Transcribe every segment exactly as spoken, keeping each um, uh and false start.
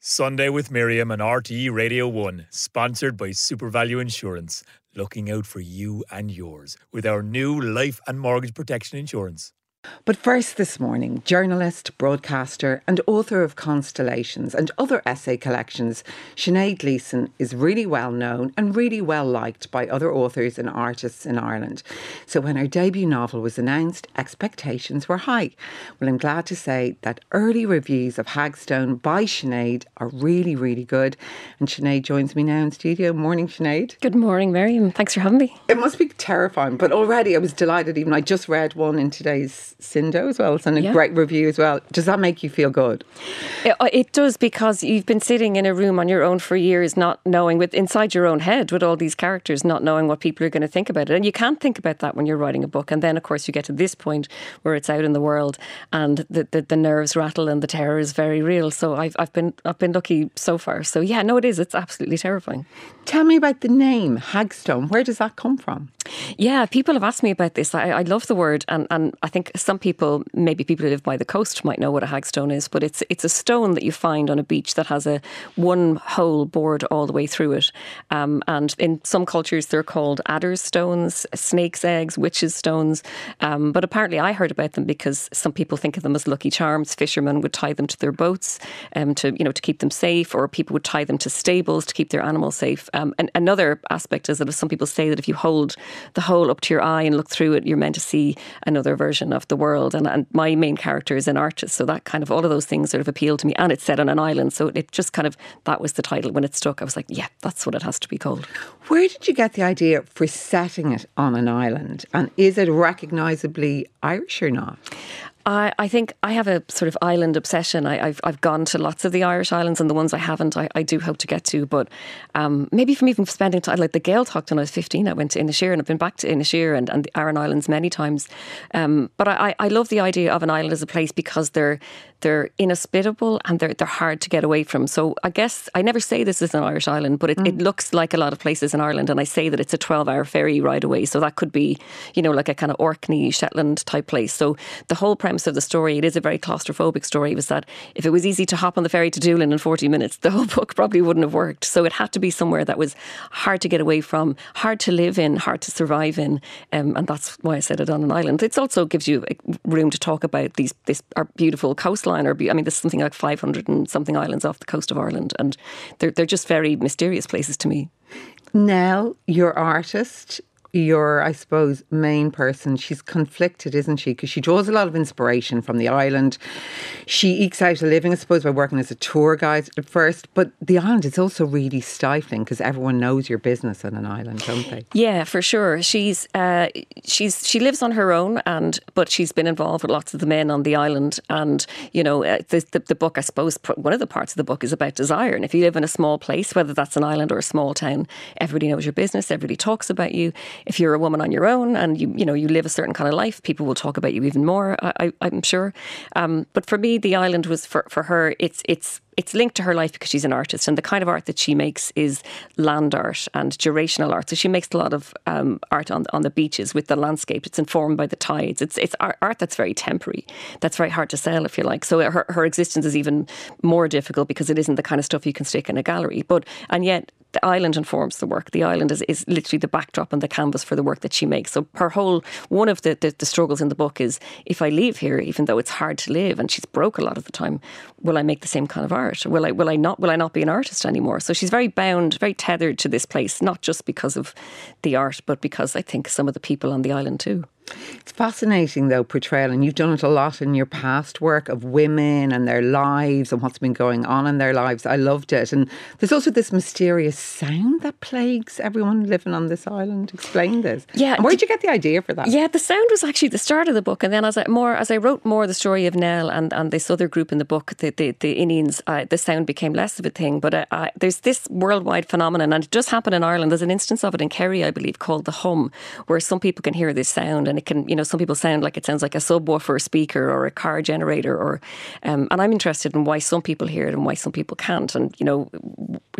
Sunday with Miriam on R T E Radio one, sponsored by SuperValue Insurance, looking out for you and yours with our new life and mortgage protection insurance. But first this morning, journalist, broadcaster and author of Constellations and other essay collections, Sinead Gleeson is really well known and really well liked by other authors and artists in Ireland. So when her debut novel was announced, expectations were high. Well, I'm glad to say that early reviews of Hagstone by Sinead are really, really good. And Sinead joins me now in studio. Morning, Sinead. Good morning, Miriam. Thanks for having me. It must be terrifying, but already I was delighted. Even I just read one in today's Sindo as well. It's on a yeah. great review as well. Does that make you feel good? It, it does, because you've been sitting in a room on your own for years, not knowing, with inside your own head with all these characters, not knowing what people are going to think about it. And you can't think about that when you're writing a book. And then, of course, you get to this point where it's out in the world and the, the, the nerves rattle and the terror is very real. So I've I've been I've been lucky so far. So yeah, no, it is. It's absolutely terrifying. Tell me about the name Hagstone. Where does that come from? Yeah, people have asked me about this. I, I love the word, and, and I think some people, maybe people who live by the coast, might know what a hagstone is, but it's it's a stone that you find on a beach that has a one hole bored all the way through it. Um, and in some cultures, they're called adder's stones, snake's eggs, witches' stones. Um, but apparently, I heard about them because some people think of them as lucky charms. Fishermen would tie them to their boats, um, to you know to keep them safe, or people would tie them to stables to keep their animals safe. Um, and another aspect is that some people say that if you hold the hole up to your eye and look through it, you're meant to see another version of the world. And, and my main character is an artist, so that kind of, all of those things sort of appeal to me. And it's set on an island, so it just kind of, that was the title. When it stuck, I was like, yeah, that's what it has to be called. Where did you get the idea for setting it on an island? And is it recognisably Irish or not? I, I think I have a sort of island obsession. I, I've I've gone to lots of the Irish islands, and the ones I haven't, I, I do hope to get to. But um, maybe from even spending time, like the Gaeltacht when I was fifteen, I went to Inisheer, and I've been back to Inisheer and, and the Aran Islands many times. Um, but I, I love the idea of an island as a place because they're they're inhospitable and they're they're hard to get away from. So I guess I never say this is an Irish island, but it, mm. it looks like a lot of places in Ireland, and I say that it's a twelve hour ferry ride away. So that could be, you know, like a kind of Orkney, Shetland type place. So the whole premise of the story, it is a very claustrophobic story, was that if it was easy to hop on the ferry to Doolin in forty minutes, the whole book probably wouldn't have worked. So it had to be somewhere that was hard to get away from, hard to live in, hard to survive in, um, and that's why I set it on an island. It also gives you room to talk about these this our beautiful coastline. Or I mean, there's something like five hundred and something islands off the coast of Ireland, and they're they're just very mysterious places to me. Nell, your artist, your, I suppose, main person, she's conflicted, isn't she? Because she draws a lot of inspiration from the island. She ekes out a living, I suppose, by working as a tour guide at first. But the island is also really stifling because everyone knows your business on an island, don't they? Yeah, for sure. She's uh, she's she lives on her own, and but she's been involved with lots of the men on the island. And you know, uh, the, the the book, I suppose, one of the parts of the book is about desire. And if you live in a small place, whether that's an island or a small town, everybody knows your business. Everybody talks about you. If you're a woman on your own and you you know you live a certain kind of life, people will talk about you even more, I, I'm sure. Um, but for me, the island was for, for her, it's it's it's linked to her life because she's an artist, and the kind of art that she makes is land art and durational art. So she makes a lot of um, art on on the beaches with the landscape. It's informed by the tides. It's it's art, art that's very temporary. That's very hard to sell, if you like. So her her existence is even more difficult because it isn't the kind of stuff you can stick in a gallery. But and yet the island informs the work. The island is, is literally the backdrop and the canvas for the work that she makes. So her whole, one of the, the, the struggles in the book is, if I leave here, even though it's hard to live and she's broke a lot of the time, will I make the same kind of art? Will I will I not will I not be an artist anymore? So she's very bound, very tethered to this place, not just because of the art, but because I think some of the people on the island too. It's fascinating, though, portrayal, and you've done it a lot in your past work of women and their lives and what's been going on in their lives. I loved it. And there's also this mysterious sound that plagues everyone living on this island. Explain this. Yeah. And where did you get the idea for that? Yeah, the sound was actually the start of the book. And then as I more as I wrote more the story of Nell and, and this other group in the book, the, the, the Indians, uh, the sound became less of a thing. But uh, uh, there's this worldwide phenomenon, and it does happen in Ireland. There's an instance of it in Kerry, I believe, called the hum, where some people can hear this sound. And it can, you know, some people sound like it sounds like a subwoofer speaker or a car generator, or, um, and I'm interested in why some people hear it and why some people can't. And, you know,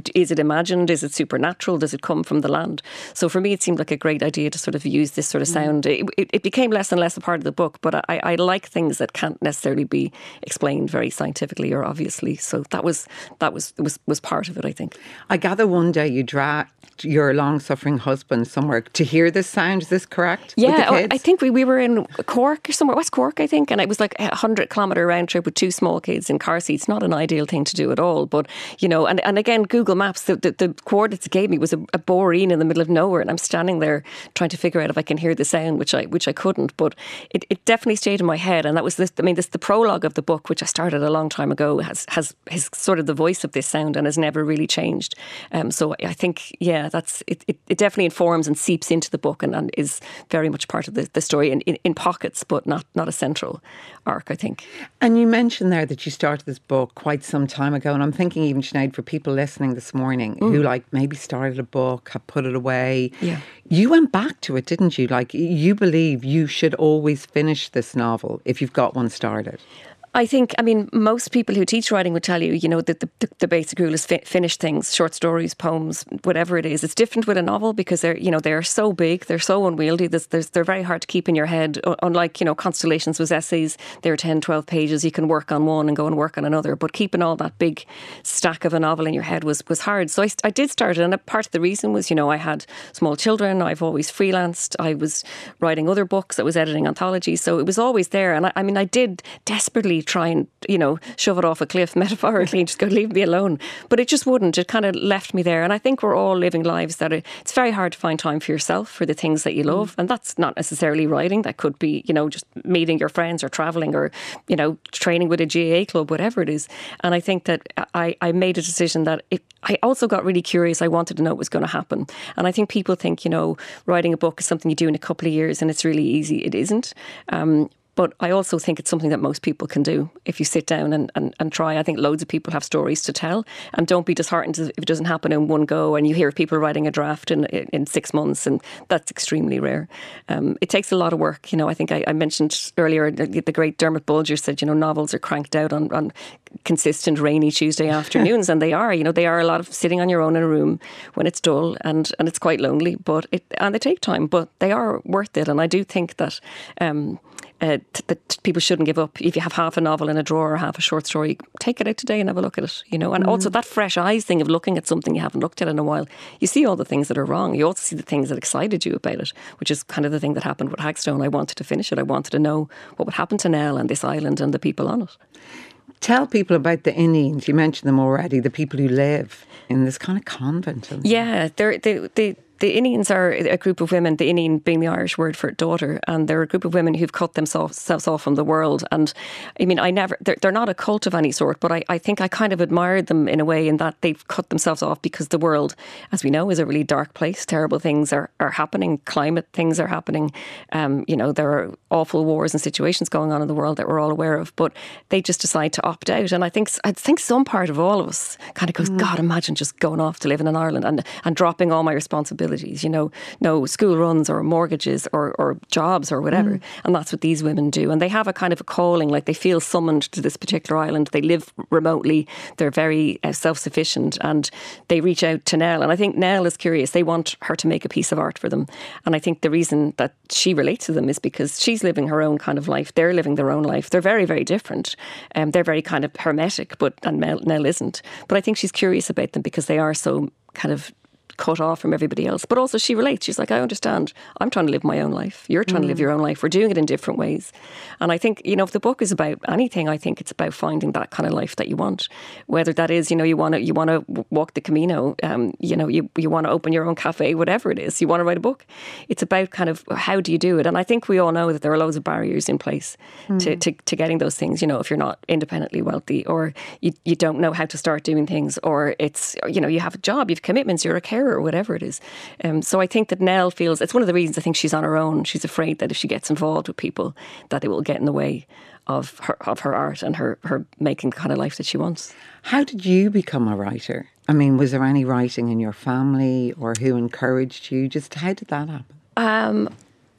is it imagined? Is it supernatural? Does it come from the land? So for me, it seemed like a great idea to sort of use this sort of sound. It, it, it became less and less a part of the book, but I, I like things that can't necessarily be explained very scientifically or obviously. So that was that was was was part of it, I think. I gather one day you dragged your long-suffering husband somewhere to hear this sound. Is this correct? Yeah, I think we, we were in Cork or somewhere, West Cork, I think, and it was like a hundred kilometre round trip with two small kids in car seats. Not an ideal thing to do at all, but you know, and, and again, Google Maps, the, the, the coordinates it gave me was a, a boreen in the middle of nowhere, and I'm standing there trying to figure out if I can hear the sound, which I which I couldn't, but it, it definitely stayed in my head. And that was this. I mean, this the prologue of the book, which I started a long time ago, has has has sort of the voice of this sound and has never really changed. Um, so I think, yeah, that's it. It, it definitely informs and seeps into the book and, and is very much part of the, the story in, in, in pockets, but not not a central arc, I think. And you mentioned there that you started this book quite some time ago, and I'm thinking even, Sinead, for people listening this morning mm. who like maybe started a book, have put it away. Yeah. You went back to it, didn't you? Like, you believe you should always finish this novel if you've got one started. I think, I mean, most people who teach writing would tell you, you know, that the, the, the basic rule is fi- finish things, short stories, poems, whatever it is. It's different with a novel because they're, you know, they're so big, they're so unwieldy, there's, there's, they're very hard to keep in your head. Unlike, you know, Constellations was essays, they're ten, twelve pages, you can work on one and go and work on another. But keeping all that big stack of a novel in your head was, was hard. So I, I did start it, and a part of the reason was, you know, I had small children, I've always freelanced, I was writing other books, I was editing anthologies, so it was always there. And I, I mean, I did desperately try and, you know, shove it off a cliff metaphorically and just go, leave me alone. But it just wouldn't. It kind of left me there. And I think we're all living lives that are, it's very hard to find time for yourself, for the things that you love. Mm. And that's not necessarily writing. That could be, you know, just meeting your friends or travelling or, you know, training with a G A A club, whatever it is. And I think that I, I made a decision that it, I also got really curious. I wanted to know what was going to happen. And I think people think, you know, writing a book is something you do in a couple of years and it's really easy. It isn't. Um, But I also think it's something that most people can do if you sit down and, and, and try. I think loads of people have stories to tell, and don't be disheartened if it doesn't happen in one go and you hear people writing a draft in in six months, and that's extremely rare. Um, it takes a lot of work. You know, I think I, I mentioned earlier, the, the great Dermot Bulger said, you know, novels are cranked out on, on consistent rainy Tuesday afternoons, and they are, you know, they are a lot of sitting on your own in a room when it's dull and, and it's quite lonely, but it, and they take time, but they are worth it. And I do think that um, Uh, t- that people shouldn't give up. If you have half a novel in a drawer or half a short story, take it out today and have a look at it, you know. And mm. also that fresh eyes thing of looking at something you haven't looked at in a while, you see all the things that are wrong. You also see the things that excited you about it, which is kind of the thing that happened with Hagstone. I wanted to finish it. I wanted to know what would happen to Nell and this island and the people on it. Tell people about the Innians. You mentioned them already, the people who live in this kind of convent. Yeah, they're, they, they, the Innians are a group of women, the Innian being the Irish word for daughter, and they're a group of women who've cut themselves off from the world. And I mean, I never, they're, they're not a cult of any sort, but I, I think I kind of admired them in a way in that they've cut themselves off because the world, as we know, is a really dark place. Terrible things are, are happening. Climate things are happening. Um, you know, there are awful wars and situations going on in the world that we're all aware of, but they just decide to opt out. And I think, I think some part of all of us kind of goes, mm. God, imagine just going off to live in Ireland and, and dropping all my responsibilities. You know, no school runs or mortgages or, or jobs or whatever. Mm. And that's what these women do. And they have a kind of a calling, like they feel summoned to this particular island. They live remotely. They're very uh, self-sufficient, and they reach out to Nell. And I think Nell is curious. They want her to make a piece of art for them. And I think the reason that she relates to them is because she's living her own kind of life. They're living their own life. They're very, very different. Um, they're very kind of hermetic, but and Nell, Nell isn't. But I think she's curious about them because they are so kind of cut off from everybody else. But also she relates. She's like, I understand. I'm trying to live my own life. You're trying mm. to live your own life. We're doing it in different ways. And I think, you know, if the book is about anything, I think it's about finding that kind of life that you want. Whether that is, you know, you want to you want to walk the Camino, um, you know, you, you want to open your own cafe, whatever it is, you want to write a book. It's about kind of how do you do it? And I think we all know that there are loads of barriers in place mm. to, to, to getting those things. You know, if you're not independently wealthy, or you, you don't know how to start doing things, or it's, you know, you have a job, you have commitments, you're a carer, or whatever it is. Um, so I think that Nell feels, it's one of the reasons I think she's on her own. She's afraid that if she gets involved with people, that it will get in the way of her of her art and her, her making the kind of life that she wants. How did you become a writer? I mean, was there any writing in your family, or who encouraged you? Just how did that happen? Um,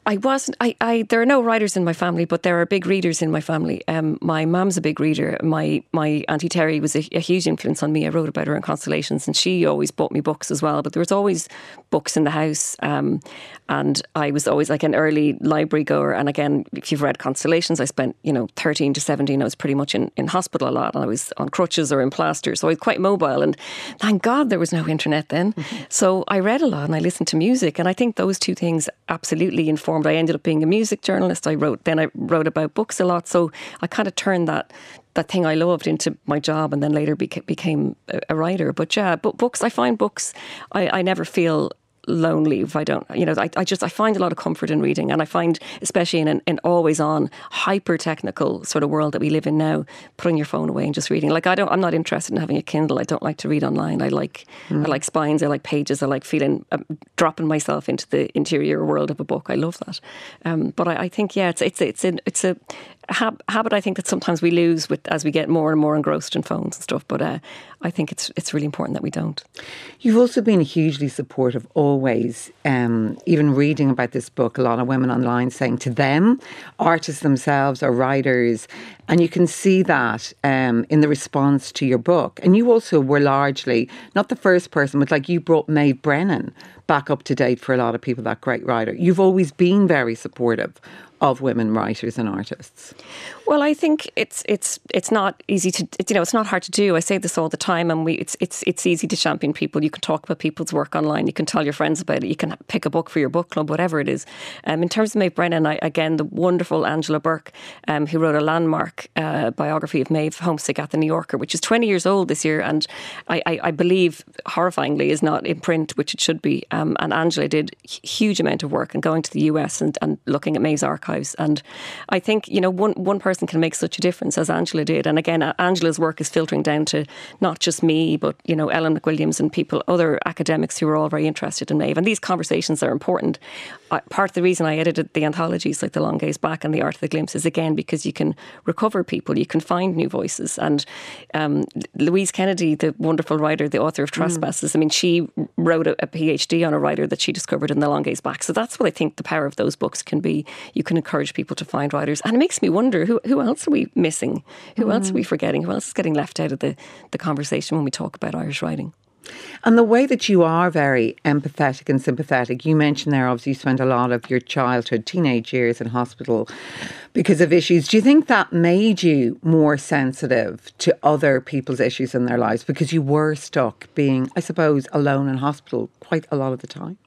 I wasn't. I, I. There are no writers in my family, but there are big readers in my family. Um, my mum's a big reader. My my auntie Terry was a, a huge influence on me. I wrote about her in Constellations, and she always bought me books as well. But there was always books in the house, um, and I was always like an early library goer. And again, if you've read Constellations, I spent you know thirteen to seventeen. I was pretty much in, in hospital a lot, and I was on crutches or in plaster, so I was quite mobile. And thank God there was no internet then. Mm-hmm. So I read a lot and I listened to music, and I think those two things absolutely informed. I ended up being a music journalist. I wrote, then I wrote about books a lot. So I kind of turned that that thing I loved into my job, and then later beca- became a, a writer. But yeah, but books, I find books, I, I never feel lonely if I don't, you know, I, I just, I find a lot of comfort in reading, and I find, especially in an, an always on hyper technical sort of world that we live in now, putting your phone away and just reading. Like I don't, I'm not interested in having a Kindle. I don't like to read online. I like, mm. I like spines. I like pages. I like feeling, uh, dropping myself into the interior world of a book. I love that. Um, but I, I think, yeah, it's, it's, it's, a, it's a hab- habit I think that sometimes we lose with as we get more and more engrossed in phones and stuff. But uh, I think it's, it's really important that we don't. You've also been hugely supportive always, um, even reading about this book, a lot of women online saying to them, artists themselves or writers, and you can see that um, in the response to your book. And you also were largely, not the first person, but like you brought Maeve Brennan back up to date for a lot of people, that great writer. You've always been very supportive of women writers and artists. Well, I think it's it's it's not easy to, you know, it's not hard to do. I say this all the time, and we it's it's it's easy to champion people. You can talk about people's work online. You can tell your friends about it. You can pick a book for your book club, whatever it is. Um, in terms of Maeve Brennan, I, again, the wonderful Angela Burke, um, who wrote a landmark uh, biography of Maeve, Homesick at the New Yorker, which is twenty years old this year, and I, I, I believe, horrifyingly, is not in print, which it should be. Um, and Angela did a huge amount of work and going to the U S and, and looking at Maeve's archives. And I think, you know, one one person can make such a difference as Angela did. And again, Angela's work is filtering down to not just me, but, you know, Ellen McWilliams and people, other academics who are all very interested in Maeve. And these conversations are important. Uh, part of the reason I edited the anthologies like The Long Gaze Back and The Art of the Glimpse is, again, because you can recover people, you can find new voices. And um, Louise Kennedy, the wonderful writer, the author of Trespasses, mm. I mean, she wrote a, a PhD on a writer that she discovered in The Long Gaze Back. So that's what I think the power of those books can be. You can encourage people to find writers. And it makes me wonder, who who else are we missing? Who mm. else are we forgetting? Who else is getting left out of the, the conversation when we talk about Irish writing? And the way that you are very empathetic and sympathetic, you mentioned there, obviously you spent a lot of your childhood, teenage years in hospital because of issues. Do you think that made you more sensitive to other people's issues in their lives because you were stuck being, I suppose, alone in hospital quite a lot of the time?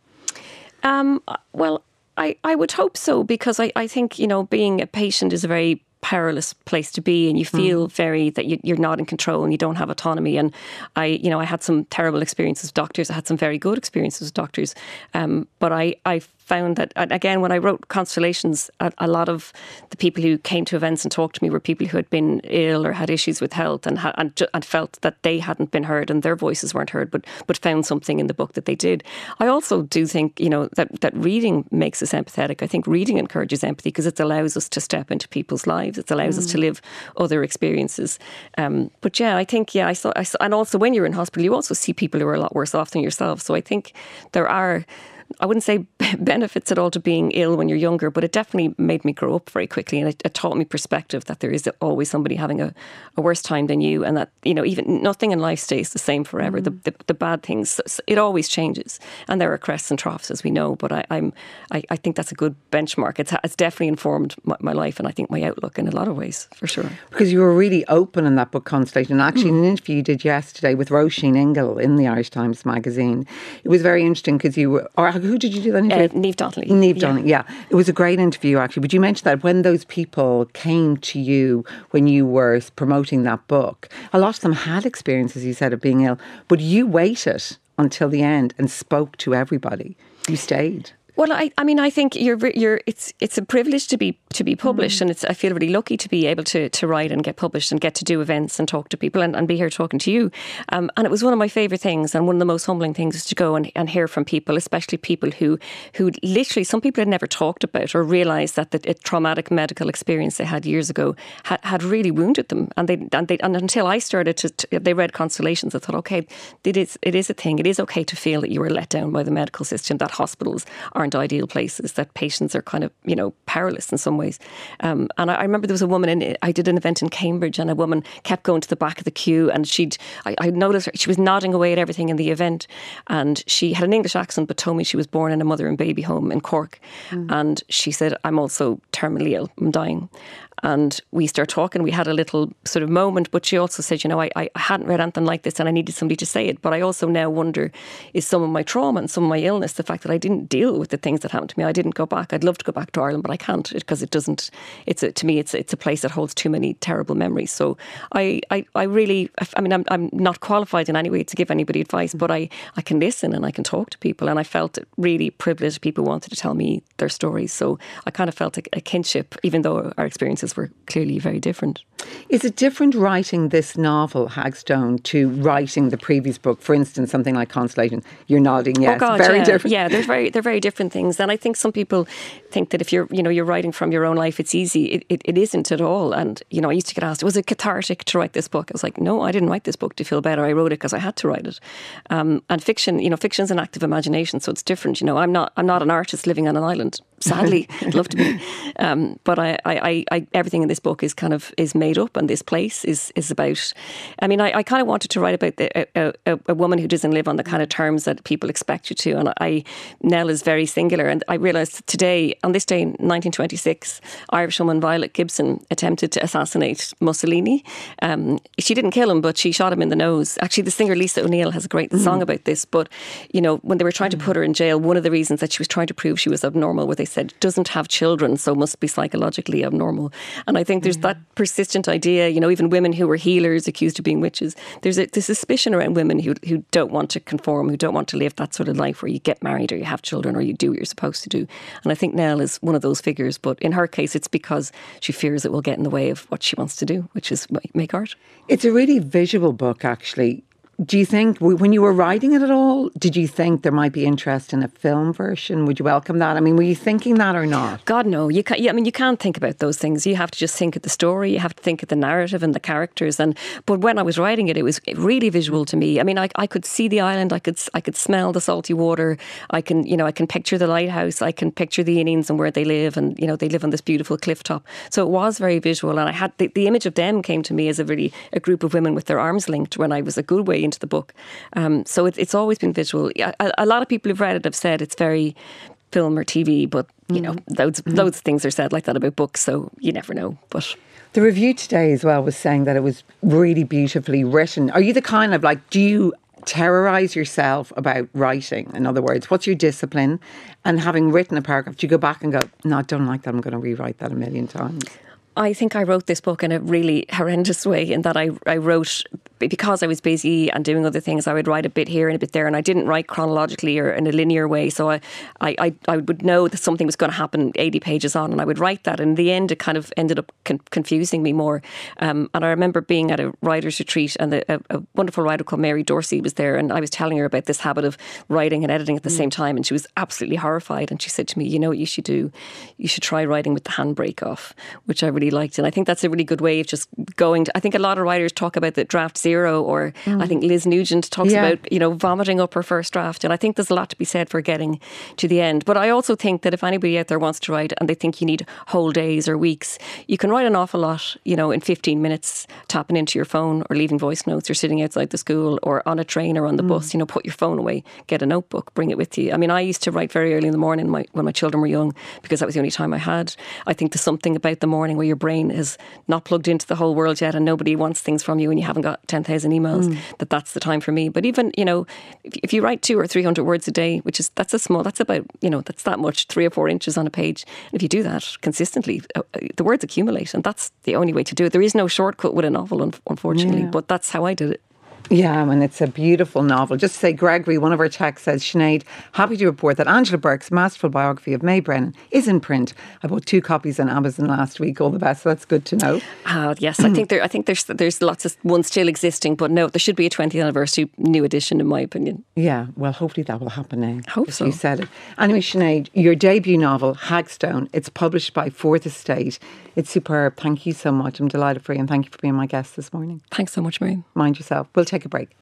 Um, well, I, I would hope so, because I, I think, you know, being a patient is a very perilous place to be, and you feel mm. very that you, you're not in control and you don't have autonomy. And I, you know, I had some terrible experiences with doctors. I had some very good experiences with doctors. Um, but I, I found that, again, when I wrote Constellations, a, a lot of the people who came to events and talked to me were people who had been ill or had issues with health and ha- and, and felt that they hadn't been heard and their voices weren't heard, but but found something in the book that they did. I also do think, you know, that, that reading makes us empathetic. I think reading encourages empathy because it allows us to step into people's lives. It allows mm. us to live other experiences. Um, but yeah, I think, yeah, I saw, I saw, and also when you're in hospital, you also see people who are a lot worse off than yourself. So I think there are, I wouldn't say benefits at all to being ill when you're younger, but it definitely made me grow up very quickly, and it, it taught me perspective that there is always somebody having a, a worse time than you, and that, you know, even nothing in life stays the same forever. Mm. The, the the bad things, it always changes, and there are crests and troughs, as we know. But I, I'm I, I think that's a good benchmark. It's it's definitely informed my, my life, and I think my outlook in a lot of ways, for sure. Because you were really open in that book, Constellation. And actually, mm. in an interview you did yesterday with Roisin Ingle in the Irish Times magazine, it was very interesting because you were. Or who did you do that interview? Uh, Niamh Donnelly. Niamh Donnelly, yeah. yeah. It was a great interview, actually. But you mentioned that when those people came to you when you were promoting that book, a lot of them had experiences, you said, of being ill. But you waited until the end and spoke to everybody. You stayed. Well, I, I mean, I think you're, you're. It's, it's a privilege to be to be published, mm. and it's. I feel really lucky to be able to to write and get published and get to do events and talk to people and, and be here talking to you. Um, and it was one of my favourite things, and one of the most humbling things is to go and, and hear from people, especially people who who literally, some people had never talked about or realised that the a traumatic medical experience they had years ago had, had really wounded them, and they and they and until I started to, to they read Constellations, I thought, okay, it is it is a thing. It is okay to feel that you were let down by the medical system, that hospitals are aren't ideal places, that patients are kind of, you know, powerless in some ways. Um, and I, I remember there was a woman, in, I did an event in Cambridge, and a woman kept going to the back of the queue, and she'd, I, I noticed her, she was nodding away at everything in the event, and she had an English accent but told me she was born in a mother and baby home in Cork. Mm. And she said, I'm also terminally ill, I'm dying. And we started talking, we had a little sort of moment, but she also said, you know, I, I hadn't read anything like this and I needed somebody to say it. But I also now wonder, is some of my trauma and some of my illness, the fact that I didn't deal with the things that happened to me, I didn't go back. I'd love to go back to Ireland, but I can't, because it doesn't, it's a, to me, it's it's a place that holds too many terrible memories. So I, I, I really, I mean, I'm, I'm not qualified in any way to give anybody advice, but I, I can listen and I can talk to people. And I felt really privileged people wanted to tell me their stories. So I kind of felt a, a kinship, even though our experiences were clearly very different. Is it different writing this novel, Hagstone, to writing the previous book? For instance, something like Constellation. You're nodding, yes. Oh God, very yeah. different. Yeah, they're very they're very different things. And I think some people think that if you're you know you're writing from your own life, it's easy. It, it, it isn't at all. And you know, I used to get asked, was it cathartic to write this book? I was like, no, I didn't write this book to feel better. I wrote it because I had to write it. Um, and fiction, you know, fiction's an active imagination, so it's different. You know, I'm not I'm not an artist living on an island. Sadly, I'd love to be. Um, but I, I, I, everything in this book is kind of is made up, and this place is is about. I mean, I, I kind of wanted to write about the, a, a, a woman who doesn't live on the kind of terms that people expect you to. And I, Nell is very singular. And I realised today, on this day in nineteen twenty-six, Irish woman Violet Gibson attempted to assassinate Mussolini. Um, she didn't kill him, but she shot him in the nose. Actually, the singer Lisa O'Neill has a great mm. song about this. But you know, when they were trying to put her in jail, one of the reasons that she was trying to prove she was abnormal was they said doesn't have children, so must be psychologically abnormal. And I think there's mm. that persistent idea, you know, even women who were healers accused of being witches. There's a there's suspicion around women who who don't want to conform, who don't want to live that sort of life where you get married or you have children or you do what you're supposed to do. And I think Nell is one of those figures, but in her case it's because she fears it will get in the way of what she wants to do, which is make art. It's a really visual book, actually. Do you think, when you were writing it at all, did you think there might be interest in a film version? Would you welcome that? I mean, were you thinking that or not? God, no. You can't, I mean, you can't think about those things. You have to just think of the story. You have to think of the narrative and the characters. And but when I was writing it, it was really visual to me. I mean, I, I could see the island. I could I could smell the salty water. I can, you know, I can picture the lighthouse. I can picture the Indians and where they live. And, you know, they live on this beautiful cliff top. So it was very visual. And I had the, the image of them came to me as a really a group of women with their arms linked when I was a good way into the book. Um, so it, it's always been visual. A, a lot of people who've read it have said it's very film or T V, but you know, loads, mm-hmm. loads of things are said like that about books, so you never know. But the review today as well was saying that it was really beautifully written. Are you the kind of like, do you terrorise yourself about writing? In other words, what's your discipline? And having written a paragraph, do you go back and go, no, I don't like that, I'm going to rewrite that a million times? I think I wrote this book in a really horrendous way, in that I, I wrote, because I was busy and doing other things, I would write a bit here and a bit there, and I didn't write chronologically or in a linear way. So I, I, I would know that something was going to happen eighty pages on, and I would write that. And in the end, it kind of ended up con- confusing me more. Um, and I remember being at a writer's retreat, and the, a, a wonderful writer called Mary Dorsey was there, and I was telling her about this habit of writing and editing at the mm. same time, and she was absolutely horrified. And she said to me, you know what you should do? You should try writing with the handbrake off, which I really liked. And I think that's a really good way of just going to, I think a lot of writers talk about the draft zero, or mm. I think Liz Nugent talks yeah. about, you know, vomiting up her first draft. And I think there's a lot to be said for getting to the end. But I also think that if anybody out there wants to write and they think you need whole days or weeks, you can write an awful lot, you know, in fifteen minutes, tapping into your phone or leaving voice notes or sitting outside the school or on a train or on the mm. bus. You know, put your phone away, get a notebook, bring it with you. I mean, I used to write very early in the morning my, when my children were young, because that was the only time I had. I think there's something about the morning where your brain is not plugged into the whole world yet and nobody wants things from you and you haven't got ten thousand emails, mm. that that's the time for me. But even, you know, if, if you write two or three hundred words a day, which is, that's a small, that's about, you know, that's that much, three or four inches on a page. And if you do that consistently, uh, the words accumulate, and that's the only way to do it. There is no shortcut with a novel, un- unfortunately, yeah. but that's how I did it. Yeah, and it's a beautiful novel. Just to say, Gregory, one of our texts says, Sinead, happy to report that Angela Burke's masterful biography of May Brennan is in print. I bought two copies on Amazon last week. All the best. So that's good to know. Uh, yes, I think there. I think there's there's lots of ones still existing, but no, there should be a twentieth anniversary new edition, in my opinion. Yeah, well, hopefully that will happen now. I hope so. You said it. Anyway, Sinead, your debut novel, Hagstone, it's published by Fourth Estate. It's superb. Thank you so much. I'm delighted for you, and thank you for being my guest this morning. Thanks so much, Miriam. Mind yourself. We'll take a break.